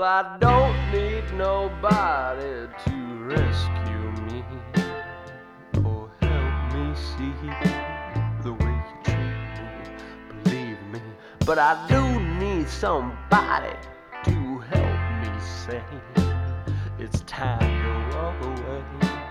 I don't need nobody to rescue me or help me see the way you treat me, believe me. But I do need somebody to help me say it's time to walk away.